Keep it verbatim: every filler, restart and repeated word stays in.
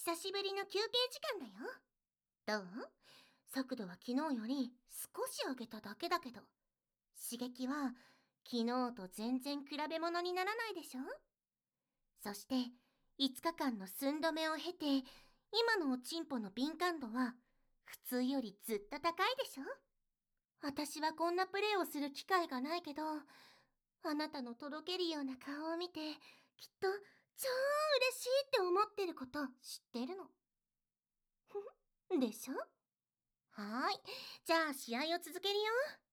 久しぶりの休憩時間だよ。どう？速度は昨日より少し上げただけだけど、刺激は昨日と全然比べ物にならないでしょ？そしていつかかんの寸止めを経て、今のおちんぽの敏感度は普通よりずっと高いでしょ？私はこんなプレーをする機会がないけど、あなたのとろけるような顔を見て、きっと超嬉しいって思ってること知ってるの。ふふでしょ？はーい。じゃあ試合を続けるよ。